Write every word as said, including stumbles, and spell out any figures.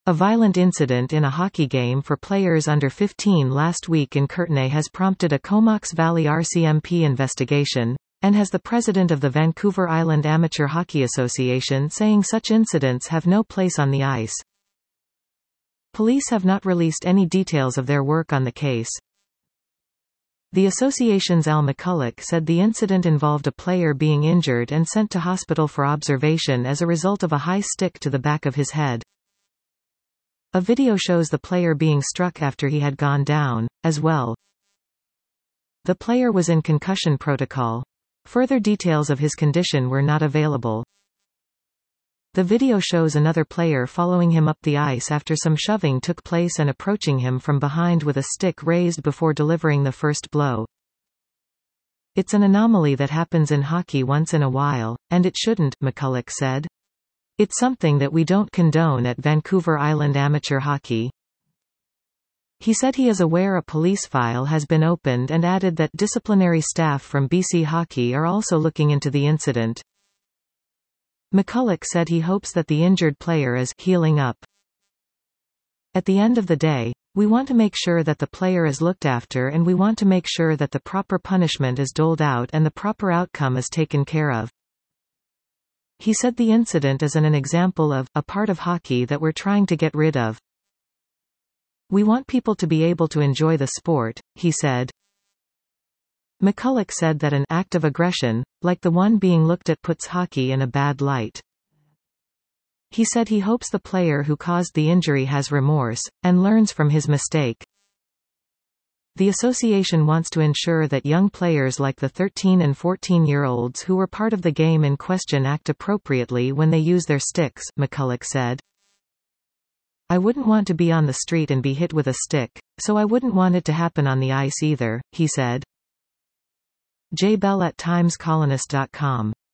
A violent incident in a hockey game for players under fifteen last week in Courtenay has prompted a Comox Valley R C M P investigation, and has the president of the Vancouver Island Amateur Hockey Association saying such incidents have no place on the ice. Police have not released any details of their work on the case. The association's Al McCulloch said the incident involved a player being injured and sent to hospital for observation as a result of a high stick to the back of his head. A video shows the player being struck after he had gone down, as well. The player was in concussion protocol. Further details of his condition were not available. The video shows another player following him up the ice after some shoving took place and approaching him from behind with a stick raised before delivering the first blow. "It's an anomaly that happens in hockey once in a while, and it shouldn't," McCulloch said. "It's something that we don't condone at Vancouver Island Amateur Hockey." He said he is aware a police file has been opened and added that disciplinary staff from B C Hockey are also looking into the incident. McCulloch said he hopes that the injured player is healing up. "At the end of the day, we want to make sure that the player is looked after, and we want to make sure that the proper punishment is doled out and the proper outcome is taken care of." He said the incident is an, an example of a part of hockey that we're trying to get rid of. "We want people to be able to enjoy the sport," he said. McCulloch said that an act of aggression, like the one being looked at, puts hockey in a bad light. He said he hopes the player who caused the injury has remorse, and learns from his mistake. The association wants to ensure that young players like the thirteen and fourteen-year-olds who were part of the game in question act appropriately when they use their sticks, McCulloch said. "I wouldn't want to be on the street and be hit with a stick, so I wouldn't want it to happen on the ice either," he said. Jay Bell at times colonist dot com